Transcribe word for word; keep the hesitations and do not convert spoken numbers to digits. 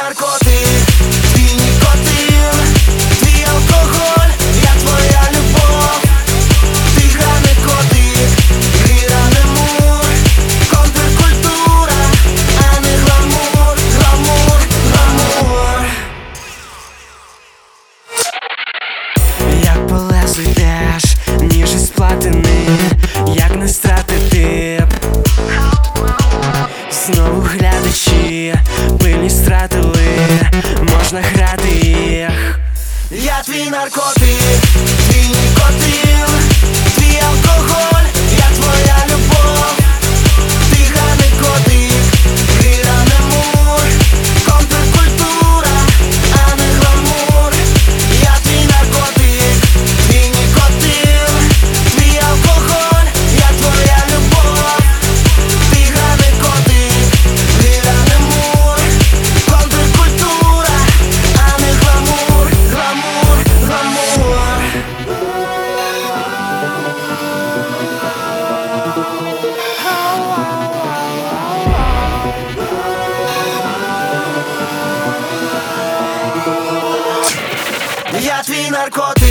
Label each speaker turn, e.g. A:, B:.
A: наркотик, твій нікотин, твій алкоголь, я твоя любов. Ти гране котик, гране мур, контркультура, а не гламур, гламур, гламур. Як по лезу йдеш, ніж із платини, як не стратити б. Знову глядачі пильність втратили, можна грати їх. Я твій наркотик, твій нікотин, твій алкоголь, я твоя любов. Ти гране котик, гране мур, контркультура, а не гламур. Я твій наркотик, твій нікотин, твій алкоголь, я твоя любов. Ти гране котик, гране мур, контркультура, а не гламур, гламур, гламур. Я твій наркотик.